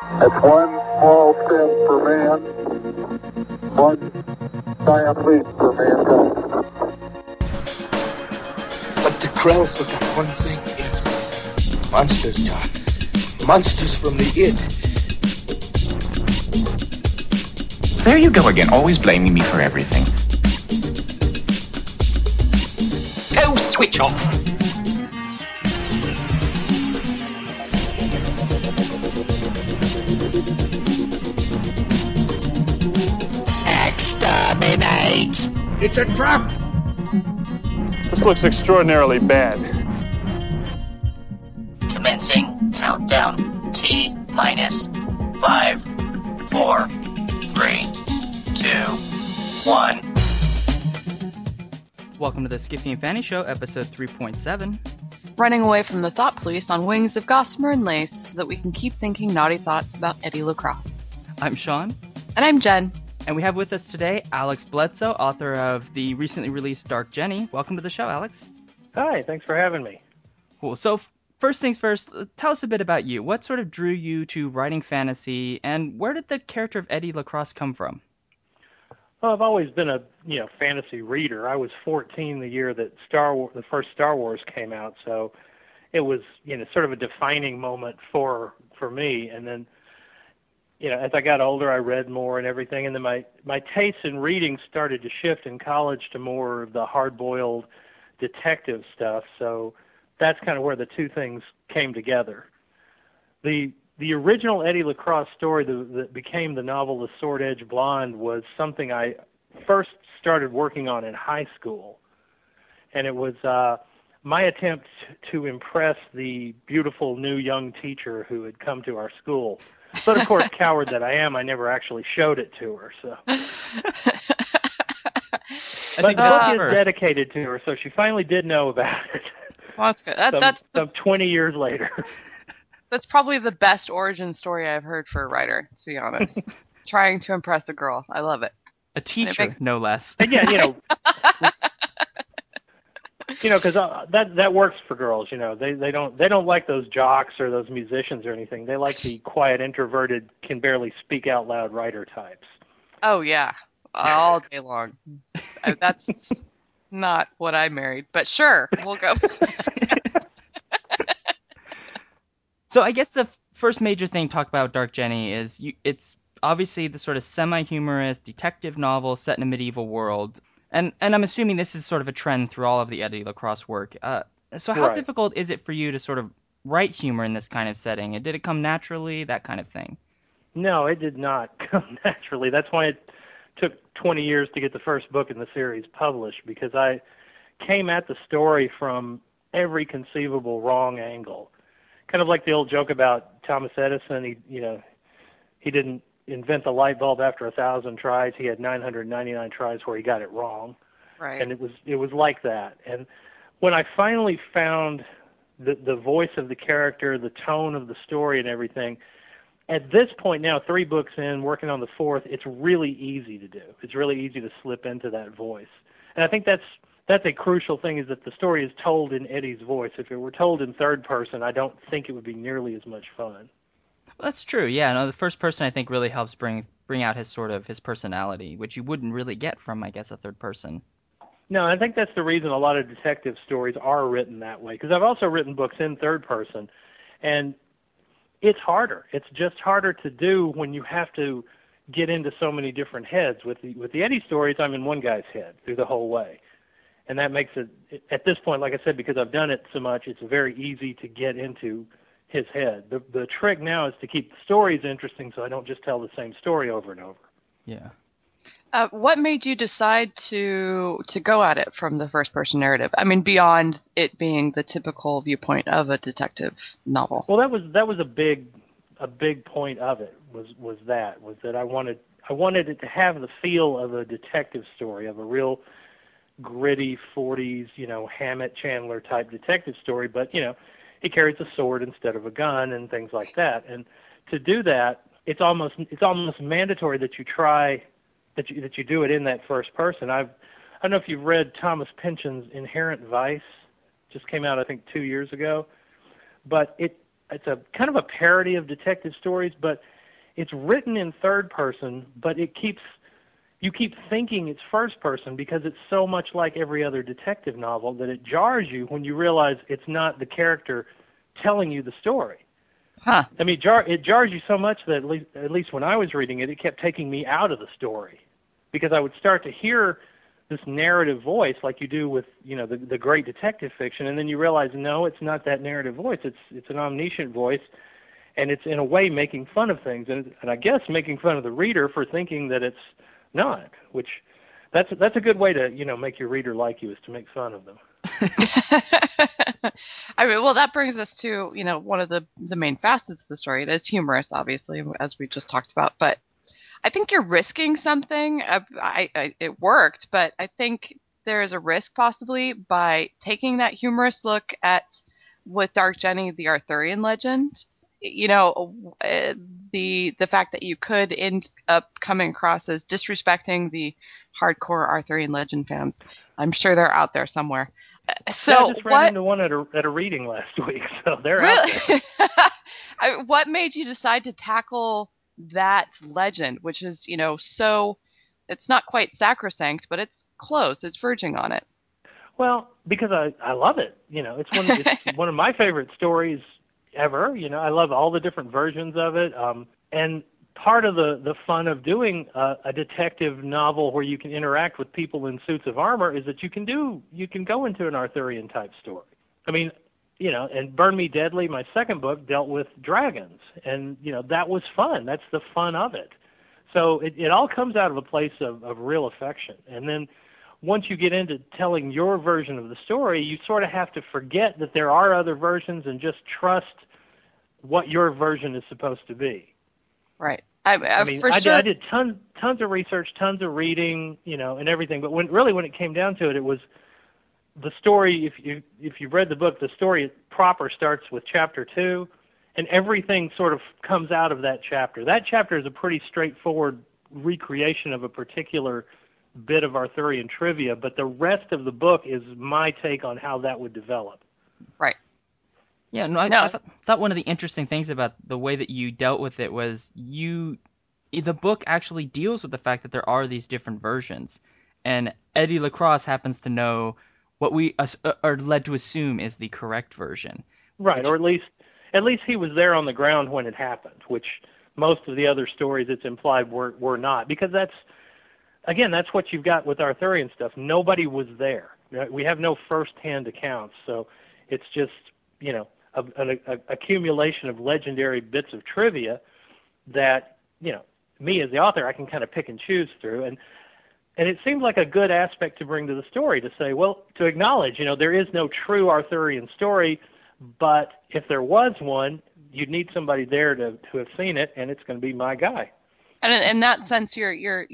It's one small step for man, one giant leap for mankind. But the Krell forgot one thing, Eve. Monsters, John. Monsters from the id. There you go again, always blaming me for everything. Go switch off. Exterminate! It's a trap! This looks extraordinarily bad. Commencing countdown. T minus 5, 4, 3, 2, 1. Welcome to the Skiffy and Fanny Show, episode 3.7. Running away from the thought police on wings of gossamer and lace so that we can keep thinking naughty thoughts about Eddie LaCrosse. I'm Sean. And I'm Jen. And we have with us today Alex Bledsoe, author of the recently released Dark Jenny. Welcome to the show, Alex. Hi, thanks for having me. Cool. So first things first, tell us a bit about you. What sort of drew you to writing fantasy, and where did the character of Eddie LaCrosse come from? Well, I've always been a fantasy reader. I was 14 the year that the first Star Wars came out, so it was sort of a defining moment for me. And then as I got older, I read more and everything, and then my tastes in reading started to shift in college to more of the hard-boiled detective stuff. So that's kind of where the two things came together. The original Eddie LaCrosse story that became the novel The Sword-Edge Blonde was something I first started working on in high school. And it was my attempt to impress the beautiful new young teacher who had come to our school. But, of course, coward that I am, I never actually showed it to her. So. But the book is dedicated to her, so she finally did know about it. Well, that's good. That's 20 years later. That's probably the best origin story I've heard for a writer, to be honest. Trying to impress a girl. I love it. A teacher, no less. And yeah, because that works for girls. They don't like those jocks or those musicians or anything. They like the quiet, introverted, can barely speak out loud writer types. Oh yeah, all day long. That's not what I married, but sure, we'll go. So I guess the first major thing to talk about Dark Jenny is it's obviously the sort of semi-humorous detective novel set in a medieval world. And I'm assuming this is sort of a trend through all of the Eddie LaCrosse work. So how difficult is it for you to sort of write humor in this kind of setting? Did it come naturally, that kind of thing? No, it did not come naturally. That's why it took 20 years to get the first book in the series published, because I came at the story from every conceivable wrong angle. Kind of like the old joke about Thomas Edison. He didn't invent the light bulb after 1,000 tries. He had 999 tries where he got it wrong. Right. And it was like that. And when I finally found the voice of the character, the tone of the story and everything, at this point now, 3 books in, working on the 4th, it's really easy to do. It's really easy to slip into that voice. And I think that's a crucial thing, is that the story is told in Eddie's voice. If it were told in third person, I don't think it would be nearly as much fun. Well, that's true. Yeah, no, the first person I think really helps bring out his personality, which you wouldn't really get from, I guess, a third person. No, I think that's the reason a lot of detective stories are written that way, because I've also written books in third person, and it's harder. It's just harder to do when you have to get into so many different heads. With the Eddie stories, I'm in one guy's head through the whole way. And that makes it, at this point, like I said, because I've done it so much, it's very easy to get into his head. The trick now is to keep the stories interesting so I don't just tell the same story over and over. Yeah. What made you decide to go at it from the first-person narrative? I mean, beyond it being the typical viewpoint of a detective novel. Well, that was a big point of it. Was that I wanted it to have the feel of a detective story, of a real gritty 40s, Hammett Chandler type detective story, but he carries a sword instead of a gun and things like that. And to do that, it's almost mandatory that you try that you do it in that first person. I don't know if you've read Thomas Pynchon's Inherent Vice, just came out I think 2 years ago, but it's a kind of a parody of detective stories, but it's written in third person, but you keep thinking it's first person because it's so much like every other detective novel that it jars you when you realize it's not the character telling you the story. Huh. I mean, it jars you so much that at least when I was reading it, it kept taking me out of the story because I would start to hear this narrative voice like you do with, the great detective fiction, and then you realize, no, it's not that narrative voice. It's an omniscient voice, and it's in a way making fun of things, and I guess making fun of the reader for thinking that it's not, which that's a good way to, make your reader like you, is to make fun of them. I mean, well, that brings us to, one of the main facets of the story. It is humorous, obviously, as we just talked about, but I think you're risking something. It worked, but I think there is a risk possibly by taking that humorous look at, with Dark Jenny, the Arthurian legend. The fact that you could end up coming across as disrespecting the hardcore Arthurian legend fans. I'm sure they're out there somewhere. So I just ran into one at a reading last week, so they're really? out there. What made you decide to tackle that legend, which is, so, it's not quite sacrosanct, but it's close. It's verging on it. Well, because I love it. It's one of my favorite stories ever. I love all the different versions of it. And part of the fun of doing a detective novel where you can interact with people in suits of armor is that you can go into an Arthurian type story. I mean, and Burn Me Deadly, my second book, dealt with dragons, and that was fun. That's the fun of it. So it all comes out of a place of real affection. And then once you get into telling your version of the story, you sort of have to forget that there are other versions and just trust what your version is supposed to be. Right. I mean, for I sure. did tons of research, tons of reading, and everything. But when it came down to it, it was the story. If you've read the book, the story proper starts with chapter 2, and everything sort of comes out of that chapter. That chapter is a pretty straightforward recreation of a particular bit of Arthurian trivia, but the rest of the book is my take on how that would develop. Right. Yeah, I thought one of the interesting things about the way that you dealt with it was the book actually deals with the fact that there are these different versions, and Eddie LaCrosse happens to know what we are led to assume is the correct version. Right, or at least he was there on the ground when it happened, which most of the other stories it's implied were not, because that's what you've got with Arthurian stuff. Nobody was there. We have no first-hand accounts, so it's just, an accumulation of legendary bits of trivia that, me as the author, I can kind of pick and choose through. And it seemed like a good aspect to bring to the story, to say, well, to acknowledge, there is no true Arthurian story, but if there was one, you'd need somebody there to have seen it, and it's going to be my guy. And in that sense, you're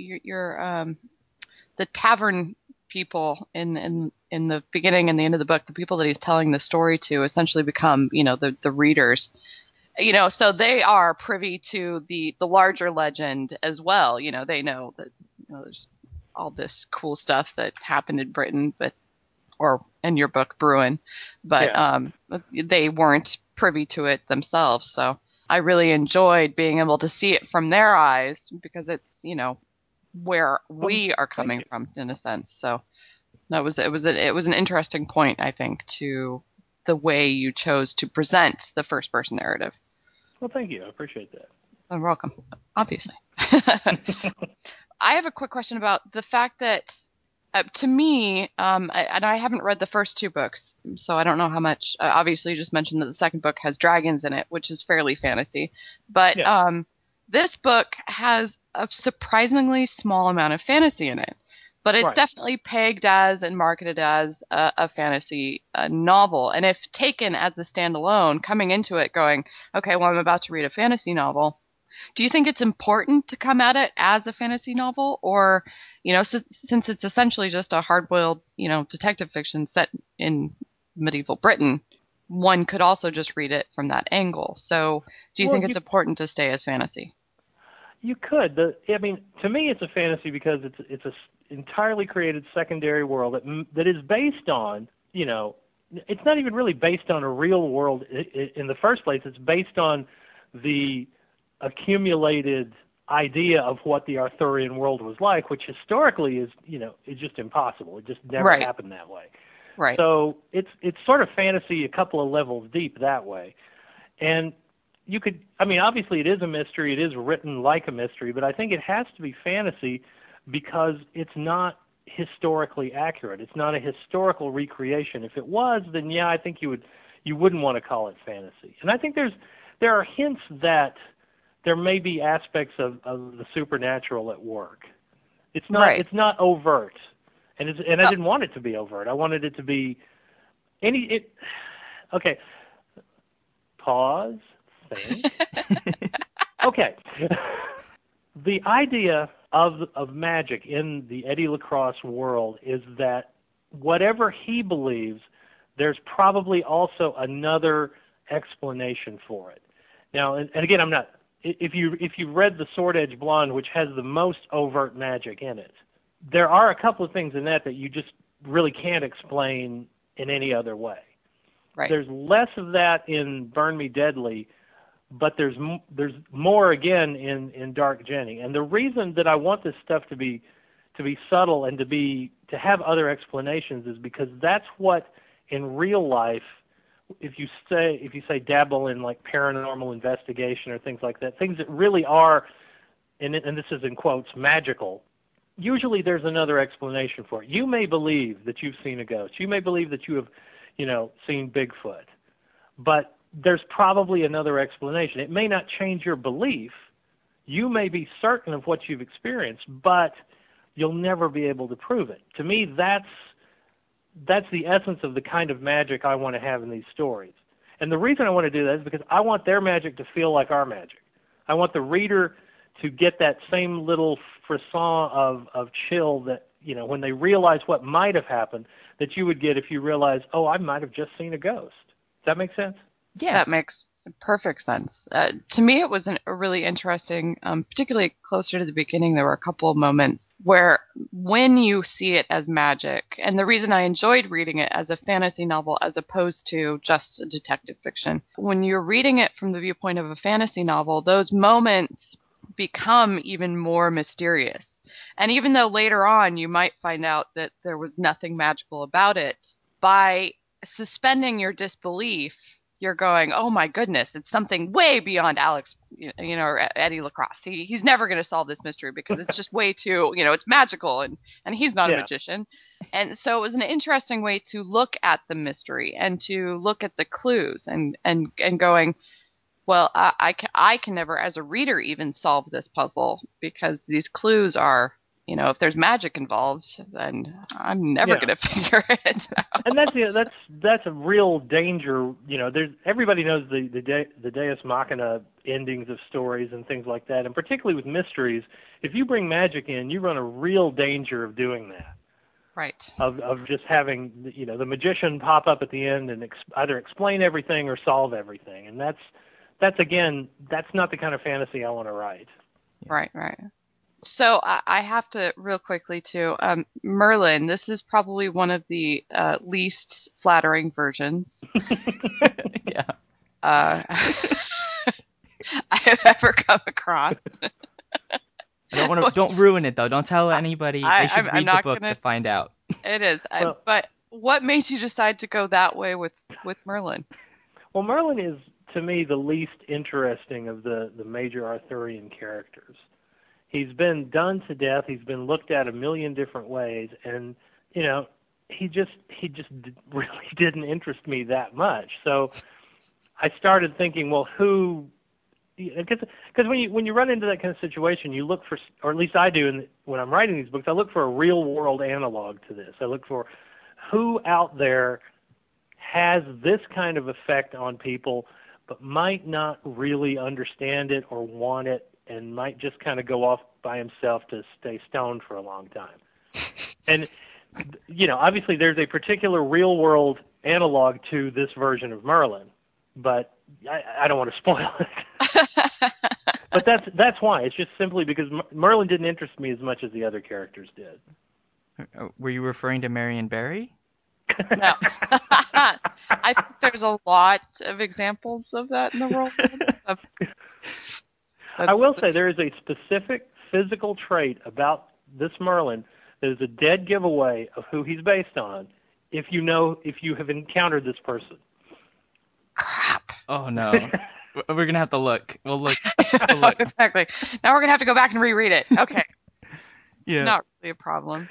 the tavern people in the beginning and the end of the book, the people that he's telling the story to essentially become, the readers. So they are privy to the larger legend as well. They know that there's all this cool stuff that happened in Britain, or in your book, Bruin, but they weren't privy to it themselves. So I really enjoyed being able to see it from their eyes, because it's, where we are coming from in a sense. So it was an interesting point, I think, to the way you chose to present the first person narrative. Well, thank you. I appreciate that. You're welcome. Obviously. I have a quick question about the fact that, to me, I haven't read the first two books, so I don't know how much. Obviously, you just mentioned that the second book has dragons in it, which is fairly fantasy. But this book has a surprisingly small amount of fantasy in it. But it's definitely pegged as and marketed as a fantasy novel. And if taken as a standalone, coming into it going, okay, well, I'm about to read a fantasy novel, do you think it's important to come at it as a fantasy novel? Or, since it's essentially just a hard-boiled, detective fiction set in medieval Britain, one could also just read it from that angle. So do you think it's important to stay as fantasy? You could. To me, it's a fantasy because it's a entirely created secondary world that is based on, it's not even really based on a real world in the first place. It's based on the accumulated idea of what the Arthurian world was like, which historically is just impossible. It just never happened that way. Right. So it's sort of fantasy a couple of levels deep that way. And you could, obviously it is a mystery. It is written like a mystery, but I think it has to be fantasy because it's not historically accurate. It's not a historical recreation. If it was, then I think you wouldn't want to call it fantasy. And I think there are hints that there may be aspects of the supernatural at work. It's not overt, and I didn't want it to be overt. I wanted it to be Okay, pause. Think. Okay, the idea of magic in the Eddie LaCrosse world is that whatever he believes, there's probably also another explanation for it. Now, and again, I'm not. If you've read The Sword-Edged Blonde, which has the most overt magic in it, there are a couple of things in that you just really can't explain in any other way. Right. There's less of that in Burn Me Deadly, but there's more again in Dark Jenny. And the reason that I want this stuff to be subtle and to have other explanations is because that's what in real life, if you say dabble in like paranormal investigation or things like that, things that really are, and this is in quotes, magical, usually there's another explanation for it. You may believe that you've seen a ghost. You may believe that you have, seen Bigfoot. But there's probably another explanation. It may not change your belief. You may be certain of what you've experienced, but you'll never be able to prove it. To me, that's the essence of the kind of magic I want to have in these stories. And the reason I want to do that is because I want their magic to feel like our magic. I want the reader to get that same little frisson of chill that, when they realize what might have happened, that you would get if you realize, oh, I might have just seen a ghost. Does that make sense? Yeah, that makes perfect sense. To me, it was a really interesting, particularly closer to the beginning, there were a couple of moments where when you see it as magic, and the reason I enjoyed reading it as a fantasy novel as opposed to just a detective fiction, when you're reading it from the viewpoint of a fantasy novel, those moments become even more mysterious. And even though later on you might find out that there was nothing magical about it, by suspending your disbelief, you're going, oh my goodness, it's something way beyond Alex, or Eddie LaCrosse. He's never going to solve this mystery because it's just way too, it's magical and he's not a magician. And so it was an interesting way to look at the mystery and to look at the clues and going, well, I can never, as a reader, even solve this puzzle because these clues are, if there's magic involved, then I'm never going to figure it out. And that's a real danger. Everybody knows the Deus Machina endings of stories and things like that, and particularly with mysteries, if you bring magic in, you run a real danger of doing that. Right. Of just having the magician pop up at the end and either explain everything or solve everything, and that's not the kind of fantasy I want to write. Right. So I have to real quickly too, Merlin, this is probably one of the least flattering versions I have ever come across. Don't ruin it though. Don't tell anybody. They should read the book to find out. It is. But what made you decide to go that way with Merlin? Well, Merlin is, to me, the least interesting of the major Arthurian characters. He's been done to death. He's been looked at a million different ways, and he just really didn't interest me that much. So I started thinking, well, who? Because when you run into that kind of situation, you look for, or at least I do, when I'm writing these books, I look for a real world analog to this. I look for who out there has this kind of effect on people, but might not really understand it or want it, and might just kind of go off by himself to stay stoned for a long time. And, obviously there's a particular real-world analog to this version of Merlin, but I don't want to spoil it. But that's why. It's just simply because Merlin didn't interest me as much as the other characters did. Were you referring to Marion Barry? No. I think there's a lot of examples of that in the world. I will say there is a specific physical trait about this Merlin that is a dead giveaway of who he's based on if you have encountered this person. Crap. Oh, no. We're going to have to look. We'll look. Exactly. Now we're going to have to go back and reread it. Okay. Yeah. It's not really a problem.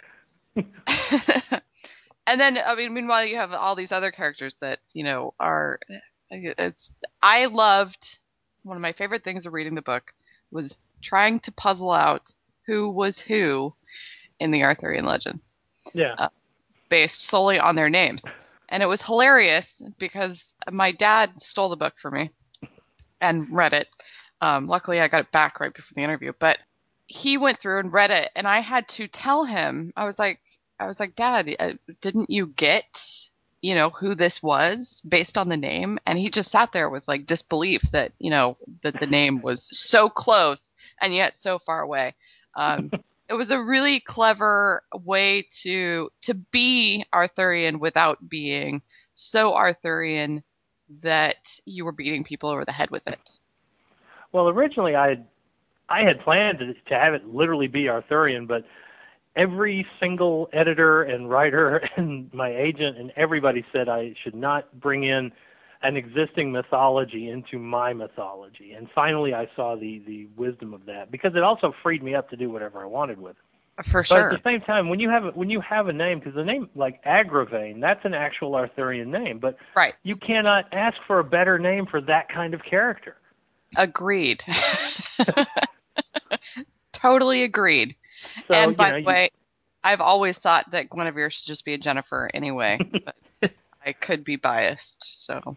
And then, I mean, meanwhile, you have all these other characters that, are... I loved... One of my favorite things of reading the book was trying to puzzle out who was who in the Arthurian legends. Yeah. Based solely on their names. And it was hilarious because my dad stole the book for me and read it. Luckily, I got it back right before the interview. But he went through and read it, and I had to tell him, I was like, Dad, didn't you get, who this was based on the name? And he just sat there with like disbelief that, that the name was so close and yet so far away. It was a really clever way to be Arthurian without being so Arthurian that you were beating people over the head with it. Well, originally I had planned to have it literally be Arthurian, but every single editor and writer and my agent and everybody said I should not bring in an existing mythology into my mythology. And finally I saw the wisdom of that, because it also freed me up to do whatever I wanted with it. For sure. But at the same time, when you have a name, because the name like Agravain, that's an actual Arthurian name, but right. You cannot ask for a better name for that kind of character. Agreed. Totally agreed. So, and by the way, I've always thought that Guinevere should just be a Jennifer anyway, but I could be biased, so.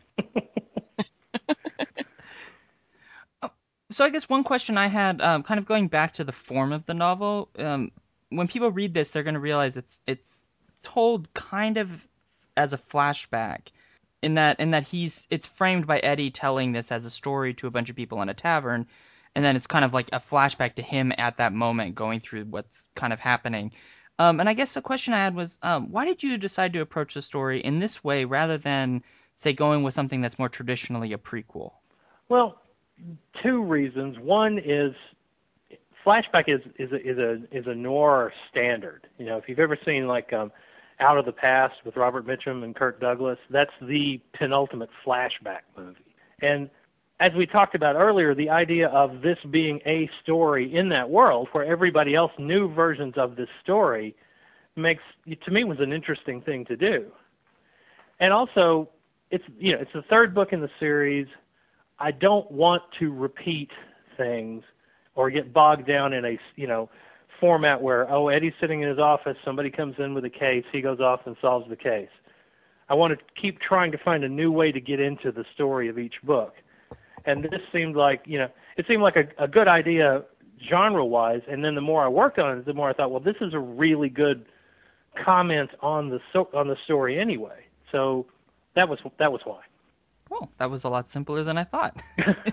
So I guess one question I had, kind of going back to the form of the novel, when people read this, they're going to realize it's told kind of as a flashback, in that it's framed by Eddie telling this as a story to a bunch of people in a tavern, and then it's kind of like a flashback to him at that moment going through what's kind of happening. And I guess the question I had was, why did you decide to approach the story in this way rather than, say, going with something that's more traditionally a prequel? Well, two reasons. One is flashback is a noir standard. If you've ever seen like Out of the Past with Robert Mitchum and Kirk Douglas, that's the penultimate flashback movie. And as we talked about earlier, the idea of this being a story in that world where everybody else knew versions of this story to me, was an interesting thing to do. And also, it's the third book in the series. I don't want to repeat things or get bogged down in a, format where, Eddie's sitting in his office, somebody comes in with a case, he goes off and solves the case. I want to keep trying to find a new way to get into the story of each book. And this seemed like, a good idea genre-wise, and then the more I worked on it, the more I thought, well, this is a really good comment on the story anyway. So that was why. Oh, that was a lot simpler than I thought.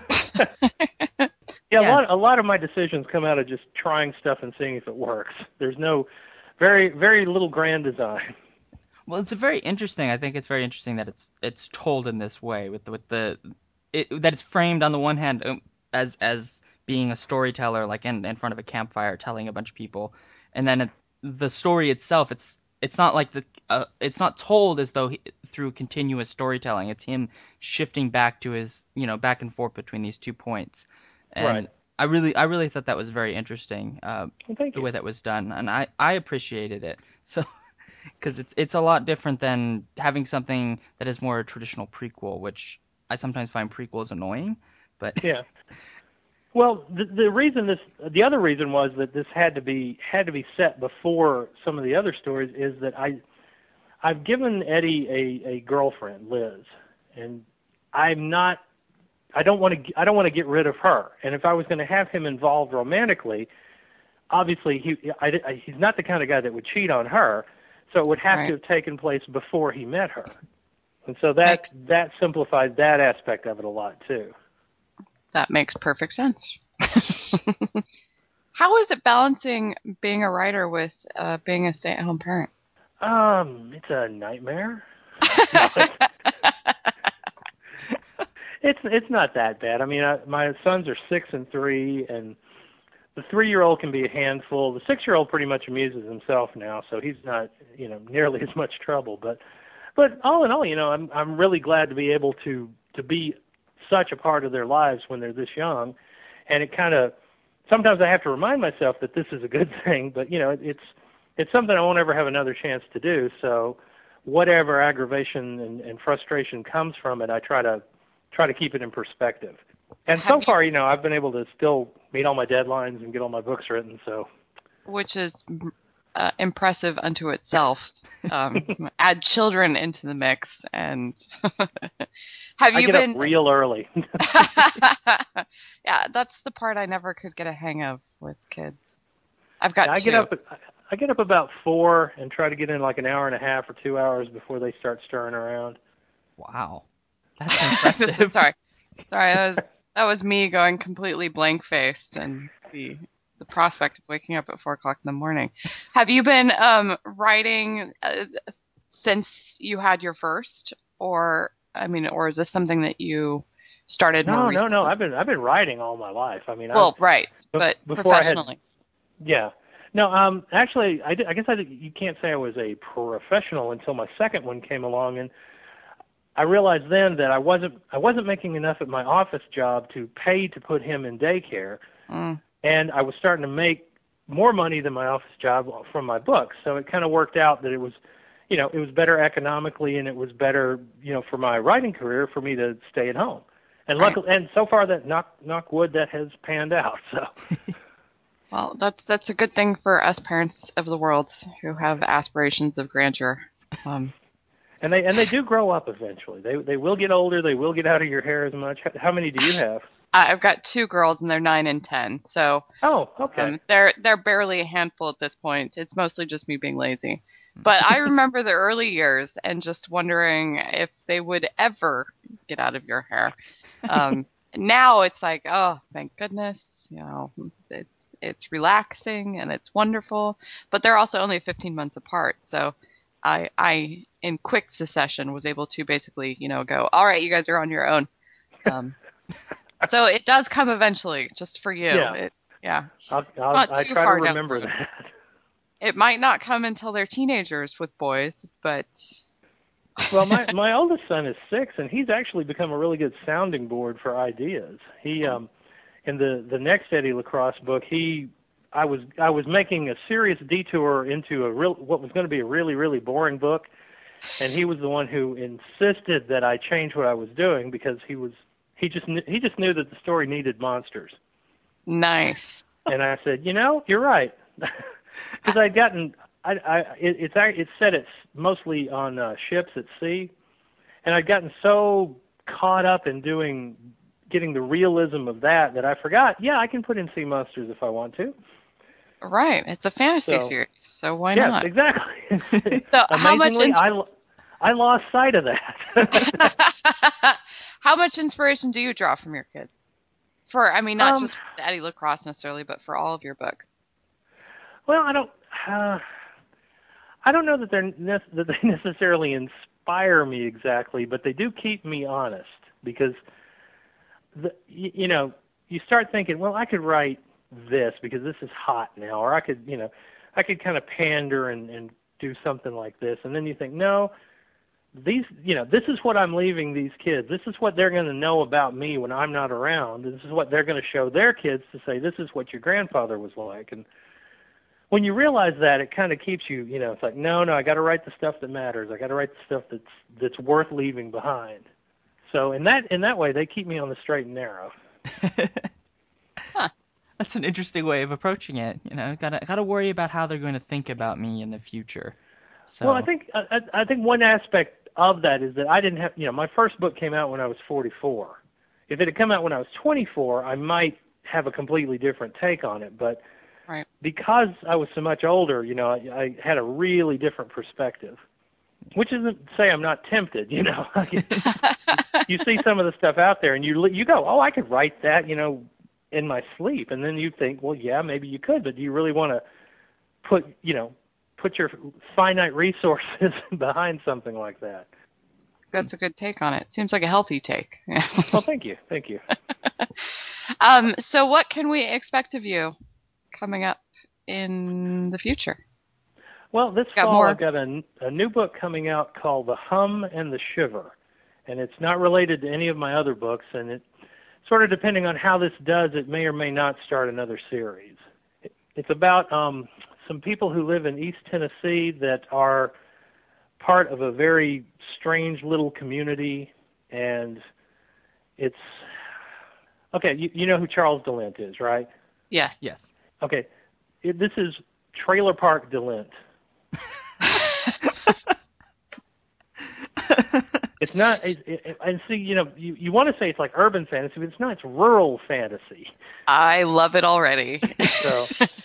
Yeah, a lot of my decisions come out of just trying stuff and seeing if it works. There's no very, very little grand design. Well, I think it's very interesting that it's told in this way that it's framed on the one hand as being a storyteller, like in front of a campfire telling a bunch of people, and then the story itself, it's not like it's not told as though through continuous storytelling. It's him shifting back to his back and forth between these 2 points, and right. I really thought that was very interesting, the way that was done, and I appreciated it. So. Because it's a lot different than having something that is more a traditional prequel, which I sometimes find prequels annoying. But yeah. Well, the other reason was that this had to be set before some of the other stories. Is that I've given Eddie a girlfriend, Liz, and I don't want to get rid of her. And if I was going to have him involved romantically, obviously he's not the kind of guy that would cheat on her. So it would have to have taken place before he met her. And so that simplifies that aspect of it a lot, too. That makes perfect sense. How is it balancing being a writer with being a stay-at-home parent? It's a nightmare. It's not that bad. I mean, my sons are 6 and 3, and the 3-year-old can be a handful. The 6-year-old pretty much amuses himself now, so he's not, nearly as much trouble. But all in all, I'm really glad to be able to be such a part of their lives when they're this young, and it kind of sometimes I have to remind myself that this is a good thing, but it's something I won't ever have another chance to do. So whatever aggravation and frustration comes from it, I try to keep it in perspective. And so far, I've been able to still meet all my deadlines and get all my books written. So, which is impressive unto itself. Add children into the mix, and I get up real early. Yeah, that's the part I never could get a hang of with kids. I've got I get up about 4 and try to get in like an hour and a half or 2 hours before they start stirring around. Wow, that's impressive. Sorry, that was me going completely blank-faced and the prospect of waking up at 4 o'clock in the morning. Have you been writing since you had your first, or is this something that you started more recently? No. I've been writing all my life. I mean, right, but professionally. Yeah. No, actually, I guess you can't say I was a professional until my second one came along, and I realized then that I wasn't making enough at my office job to pay to put him in daycare, and I was starting to make more money than my office job from my books. So it kind of worked out that it was better economically, and it was better, for my writing career for me to stay at home. And luckily, and so far that knock wood, that has panned out. So. Well, that's a good thing for us parents of the world who have aspirations of grandeur. And they do grow up eventually. They will get older. They will get out of your hair as much. How many do you have? I've got 2 girls, and they're 9 and 10. So okay. They're barely a handful at this point. It's mostly just me being lazy. But I remember the early years and just wondering if they would ever get out of your hair. Now it's like, oh, thank goodness. It's relaxing and it's wonderful, but they're also only 15 months apart. So I in quick succession was able to basically, go, all right, you guys are on your own. So it does come eventually, just for you. Yeah. I try to remember that. It might not come until they're teenagers with boys, but... Well, my oldest son is 6, and he's actually become a really good sounding board for ideas. He in the next Eddie LaCrosse book, I was making a serious detour into what was going to be a really, really boring book, and he was the one who insisted that I change what I was doing because he just knew that the story needed monsters. Nice. And I said, you're right, because I'd gotten it's set it's mostly on ships at sea, and I'd gotten so caught up in getting the realism of that I forgot, I can put in sea monsters if I want to. Right. It's a fantasy series, so why not? Yes, exactly. So amazingly, I lost sight of that. How much inspiration do you draw from your kids? Not just Eddie LaCrosse necessarily, but for all of your books. Well, I don't know that they necessarily inspire me exactly, but they do keep me honest because you start thinking, well, I could write this because this is hot now, or I could kind of pander and do something like this, and then you think, no, this is what I'm leaving these kids. This is what they're going to know about me when I'm not around. This is what they're going to show their kids to say, this is what your grandfather was like. And when you realize that, it kind of keeps you, it's like, no, I got to write the stuff that matters. I got to write the stuff that's worth leaving behind. So in that way, they keep me on the straight and narrow. Huh. That's an interesting way of approaching it. Gotta worry about how they're going to think about me in the future. So. Well, I think one aspect of that is that I didn't have, my first book came out when I was 44. If it had come out when I was 24, I might have a completely different take on it. But right. Because I was so much older, I had a really different perspective. Which isn't to say I'm not tempted, You see some of the stuff out there, and you go, oh, I could write that, in my sleep. And then you think, well, yeah, maybe you could, but do you really want to put put your finite resources behind something like that. That's a good take on it. Seems like a healthy take. Well, thank you. So what can we expect of you coming up in the future? Well, this fall I've got a new book coming out called The Hum and the Shiver, and it's not related to any of my other books, and it sort of, depending on how this does, it may or may not start another series. It's about some people who live in East Tennessee that are part of a very strange little community, and it's... Okay, you know who Charles DeLint is, right? Yes. Yes. Okay, this is Trailer Park DeLint. It's not, and see, you want to say it's like urban fantasy, but it's not. It's rural fantasy. I love it already. So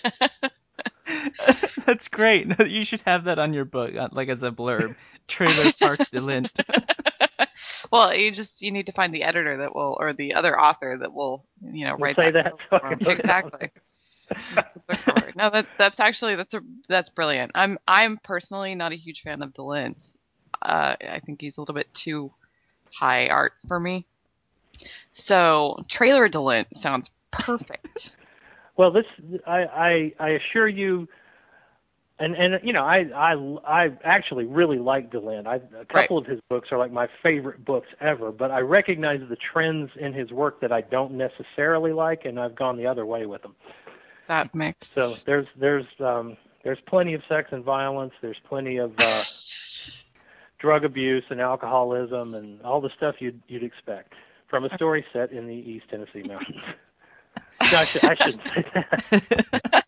that's great. You should have that on your book, like as a blurb. Trailer Park DeLint. Well, you need to find the editor that will, or the other author that will, write say that. Exactly. That's the book cover. No, that's brilliant. I'm personally not a huge fan of DeLint. I think he's a little bit too high art for me. So Trailer DeLint sounds perfect. Well, I assure you, and I actually really like DeLint. A couple of his books are like my favorite books ever, but I recognize the trends in his work that I don't necessarily like, and I've gone the other way with them. That makes so there's plenty of sex and violence. There's plenty of drug abuse and alcoholism and all the stuff you'd expect from a story set in the East Tennessee mountains. No, I shouldn't say that.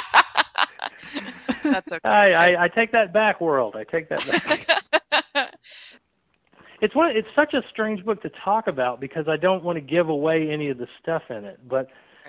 That's okay. I take that back, world. I take that back. It's such a strange book to talk about because I don't want to give away any of the stuff in it, but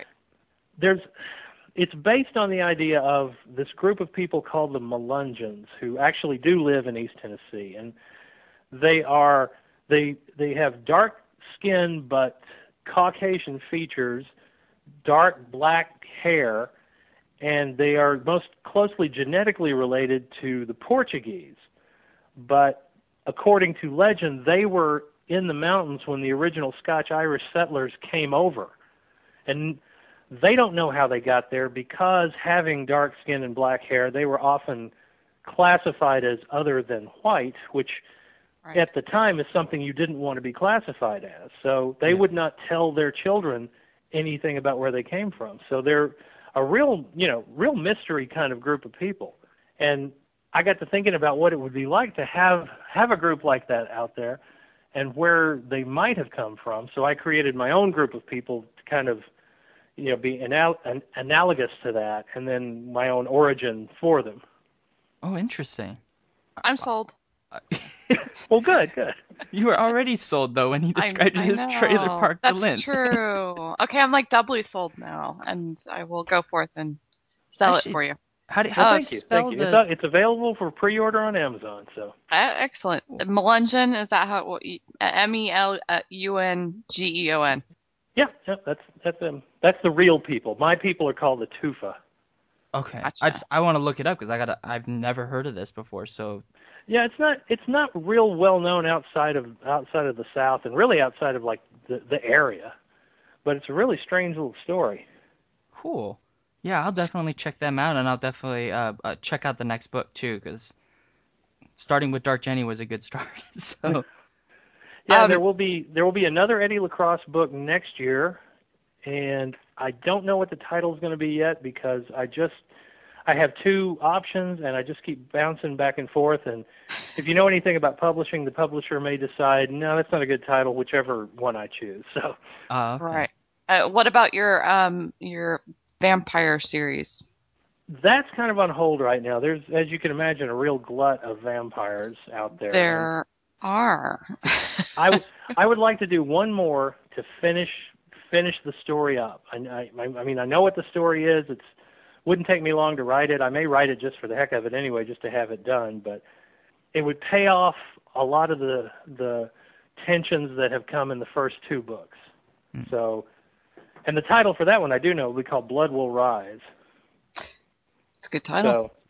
it's based on the idea of this group of people called the Melungeons, who actually do live in East Tennessee, and they have dark skin but Caucasian features, dark black hair, and they are most closely genetically related to the Portuguese. But according to legend, they were in the mountains when the original Scotch-Irish settlers came over, and they don't know how they got there because, having dark skin and black hair, they were often classified as other than white, which at the time is something you didn't want to be classified as. So they would not tell their children anything about where they came from. So they're a real mystery kind of group of people. And I got to thinking about what it would be like to have a group like that out there and where they might have come from. So I created my own group of people to kind of be analogous to that, and then my own origin for them. Oh, interesting. I'm sold. Well, good. You were already sold, though, when he described it as Trailer Park DeLint. That's true. Okay, I'm like doubly sold now, and I will go forth and sell it for you. How do I spell the... It's available for pre-order on Amazon. So excellent. Melungeon, is that how it Melungeon? Yeah, that's the real people. My people are called the Tufa. Okay, gotcha. I want to look it up because I've never heard of this before. So yeah, it's not real well known outside of the South and really outside of like the area, but it's a really strange little story. Cool. Yeah, I'll definitely check them out, and I'll definitely check out the next book too, because starting with Dark Jenny was a good start. So yeah, there will be another Eddie LaCrosse book next year, and I don't know what the title is going to be yet because I have two options, and I just keep bouncing back and forth. And if you know anything about publishing, the publisher may decide, no, that's not a good title, whichever one I choose. So okay. Right. What about your vampire series? That's kind of on hold right now. There's, as you can imagine, a real glut of vampires out there. There are. I would like to do one more to finish the story up. I mean, I know what the story is. It wouldn't take me long to write it. I may write it just for the heck of it anyway, just to have it done. But it would pay off a lot of the tensions that have come in the first two books. Mm. So, and the title for that one I do know will be called Blood Will Rise. It's a good title. So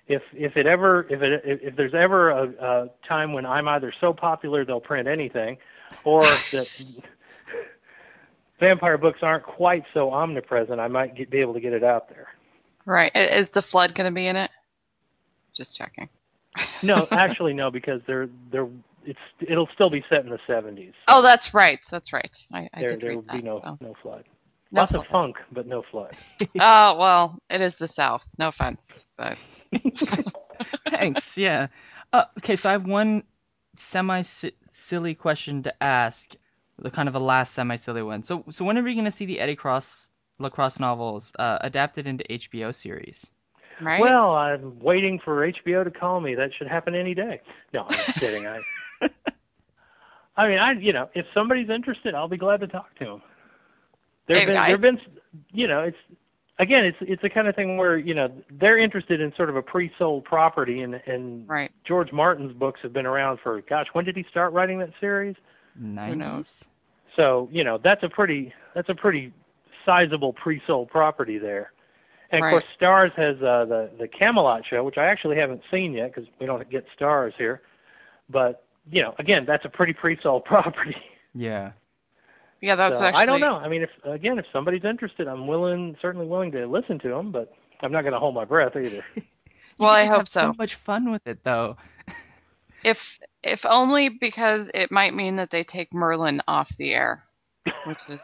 if there's ever a time when I'm either so popular they'll print anything, or that vampire books aren't quite so omnipresent, I might be able to get it out there. Right. Is the Flood going to be in it? Just checking. No, actually no, because it'll still be set in the 70s. Oh, that's right. That's right. I There did read will that, be no so. flood. No Lots flood. of funk, but no flood. Oh, well, it is the South. No offense, but Thanks. Yeah. Okay, so I have one semi-silly question to ask. The kind of a last semi-silly one. So when are we going to see the Eddie LaCrosse novels adapted into HBO series? right? Well, I'm waiting for HBO to call me. That should happen any day. No, I'm kidding. I mean, if somebody's interested, I'll be glad to talk to them. There've been, it's the kind of thing where, they're interested in sort of a pre-sold property, and right. George Martin's books have been around for, gosh, when did he start writing that series? 90s. So, that's a pretty sizable pre-sold property there. And Right. of course, Starz has the Camelot show, which I actually haven't seen yet because we don't get Starz here. But again, that's a pretty pre-sold property. Yeah. Yeah, that's So, actually. I don't know. I mean, if somebody's interested, I'm certainly willing to listen to them, but I'm not going to hold my breath either. Well, I guys hope have so much fun with it, though. If only because it might mean that they take Merlin off the air, which is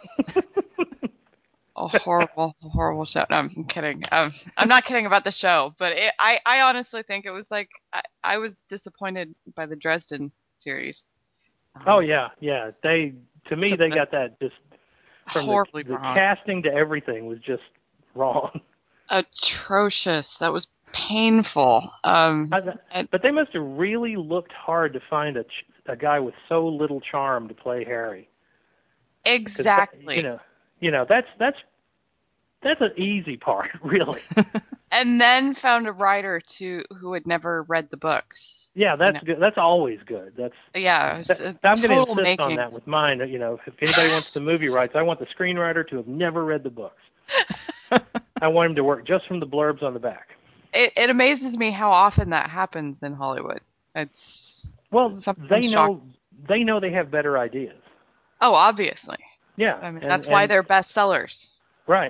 a horrible, horrible show. No, I'm kidding. I'm not kidding about the show, but I honestly think it was like I was disappointed by the Dresden series. Oh yeah. They got that just from horribly the wrong. casting to everything was just wrong. Atrocious. That was painful. But they must have really looked hard to find a guy with so little charm to play Harry. Exactly. That's an easy part, really. And then found a writer who had never read the books. Yeah, that's good. That's always good. Yeah, it was I'm going to total insist on makings. that with mine. If anybody wants the movie rights, I want the screenwriter to have never read the books. I want him to work just from the blurbs on the back. It amazes me how often that happens in Hollywood. It's they know they have better ideas. Oh, obviously. Yeah, I mean, that's why they're bestsellers. Right.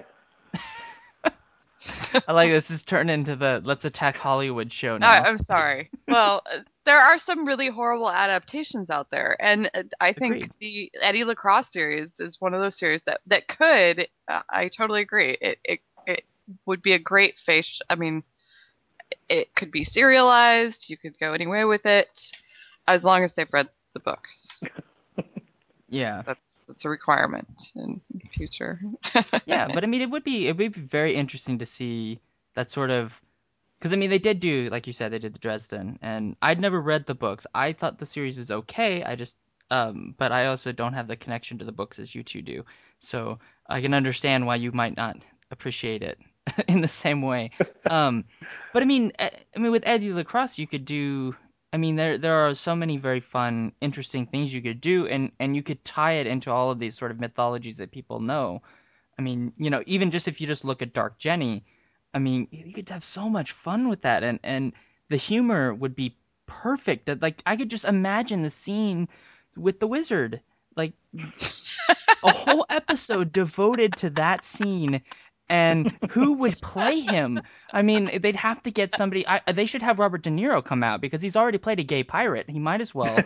I like this. This turned into the Let's Attack Hollywood show now. I'm sorry. Well, there are some really horrible adaptations out there, and I think Agreed. the Eddie LaCrosse series is one of those series that could. I totally agree. It would be a great face. I mean, it could be serialized. You could go any way with it, as long as they've read the books. Yeah. That's a requirement in the future. Yeah, but I mean, it would be very interesting to see that sort of, because I mean, they did do, like you said, they did the Dresden, and I'd never read the books. I thought the series was okay. I just, but I also don't have the connection to the books as you two do, so I can understand why you might not appreciate it in the same way. But I mean, with Eddie LaCrosse, you could do. I mean, there are so many very fun, interesting things you could do, and you could tie it into all of these sort of mythologies that people know. I mean, even just if you just look at Dark Jenny, I mean, you could have so much fun with that, and the humor would be perfect. That, like, I could just imagine the scene with the wizard, like a whole episode devoted to that scene. And who would play him? I mean, they'd have to get somebody. They should have Robert De Niro come out because he's already played a gay pirate. He might as well.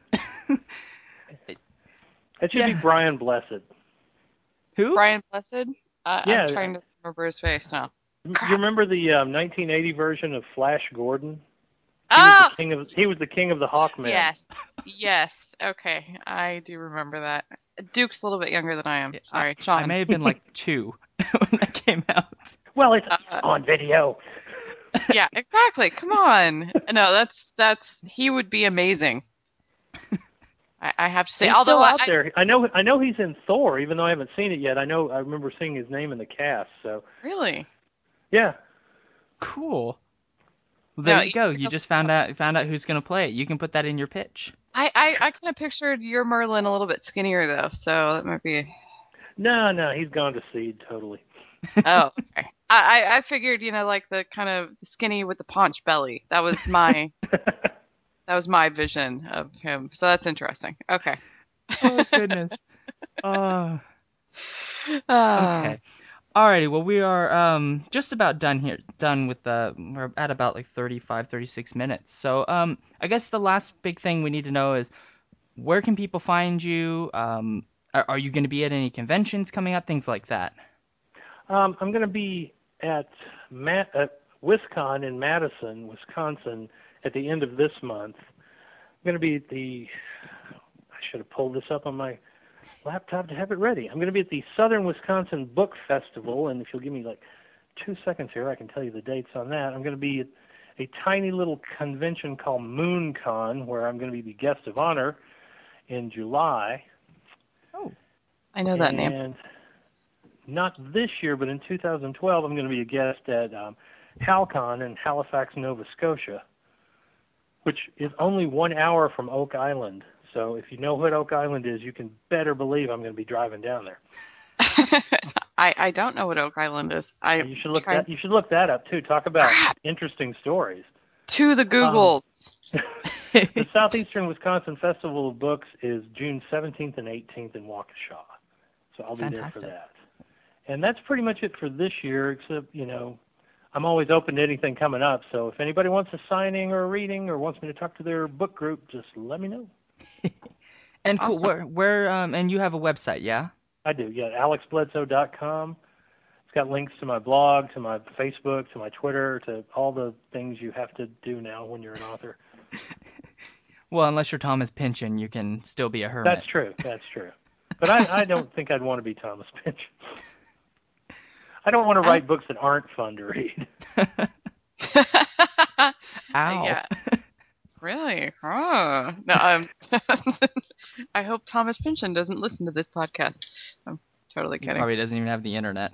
It should be Brian Blessed. Who? Brian Blessed? Yeah. I'm trying to remember his face now. You remember the 1980 version of Flash Gordon? Oh! He was the king of the Hawkmen. Yes. Okay, I do remember that. Duke's a little bit younger than I am. Sorry, Sean. I may have been like 2 when that came out. Well, it's on video. Yeah, exactly. Come on. No, that's he would be amazing. I have to say, He's although still out there. I know he's in Thor, even though I haven't seen it yet. I remember seeing his name in the cast. So Really? yeah. Cool. Well, there No, you go. You just found out who's going to play it. You can put that in your pitch. I kind of pictured your Merlin a little bit skinnier though, so that might be. No, he's gone to seed totally. Oh, okay. I figured, like the kind of skinny with the paunch belly. That was my vision of him. So that's interesting. Okay. Oh, goodness. Okay. Alrighty, well, we are just about done with we're at about like 35, 36 minutes. So I guess the last big thing we need to know is, where can people find you? Are you going to be at any conventions coming up, things like that? I'm going to be at WisCon in Madison, Wisconsin, at the end of this month. I'm going to be at I should have pulled this up on my laptop to have it ready. I'm going to be at the Southern Wisconsin Book Festival, and if you'll give me like 2 seconds here, I can tell you the dates on that. I'm going to be at a tiny little convention called MoonCon, where I'm going to be the guest of honor in July. Oh, I know that name. And not this year, but in 2012, I'm going to be a guest at HalCon in Halifax, Nova Scotia, which is only 1 hour from Oak Island. So if you know what Oak Island is, you can better believe I'm going to be driving down there. I don't know what Oak Island is. You should look that up too. Talk about interesting stories. To the Googles. The Southeastern Wisconsin Festival of Books is June 17th and 18th in Waukesha. So I'll be there for that. And that's pretty much it for this year, except, I'm always open to anything coming up. So if anybody wants a signing or a reading or wants me to talk to their book group, just let me know. And awesome. Cool. Where and you have a website, yeah? I do, yeah. AlexBledsoe.com. It's got links to my blog, to my Facebook, to my Twitter, to all the things you have to do now when you're an author. Well, unless you're Thomas Pynchon, you can still be a hermit. That's true. But I don't think I'd want to be Thomas Pynchon. I don't want to write books that aren't fun to read. Ow. Yeah. Really? Oh. No, I hope Thomas Pynchon doesn't listen to this podcast. I'm totally kidding. He probably doesn't even have the internet.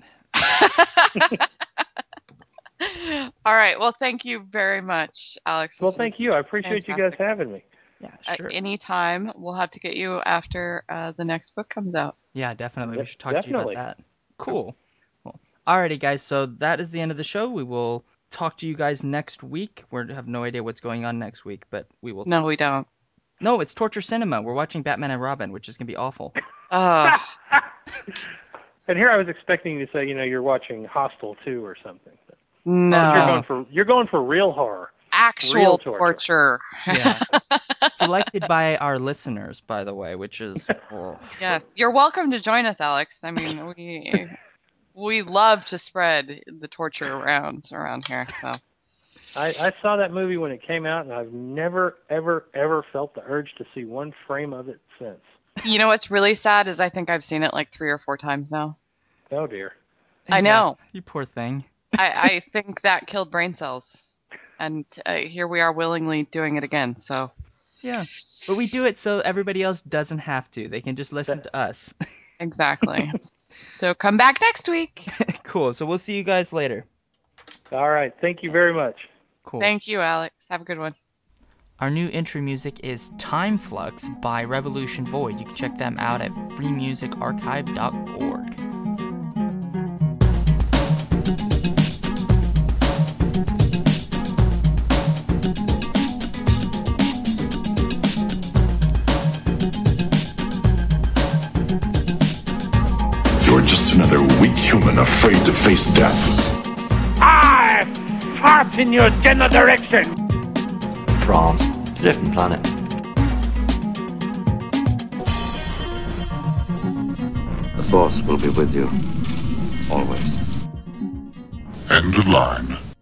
All right. Well, thank you very much, Alex. Well, thank you. I appreciate you guys having me. Yeah, sure. Anytime. We'll have to get you after the next book comes out. Yeah, definitely. We should talk to you about that. Cool. Well, alrighty, guys. So that is the end of the show. We will talk to you guys next week. We have no idea what's going on next week, but we will. No, we don't. No, it's Torture Cinema. We're watching Batman and Robin, which is going to be awful. And here I was expecting you to say, you're watching Hostel 2 or something. No. You're going for real horror. Actual real torture. Yeah. Selected by our listeners, by the way, which is... Oh. Yes. You're welcome to join us, Alex. I mean, we love to spread the torture around here. So. I saw that movie when it came out, and I've never, ever, ever felt the urge to see one frame of it since. You know what's really sad is I think I've seen it like 3 or 4 times now. Oh, dear. I know. You poor thing. I think that killed brain cells. And here we are willingly doing it again, so... Yeah, but we do it so everybody else doesn't have to. They can just listen to us. Exactly. So come back next week. Cool, so we'll see you guys later. All right, thank you very much. Cool. Thank you, Alex. Have a good one. Our new intro music is Time Flux by Revolution Void. You can check them out at freemusicarchive.org. You're just another weak human afraid to face death. I fart in your general direction. France, it's a different planet. The Force will be with you, always. End of line.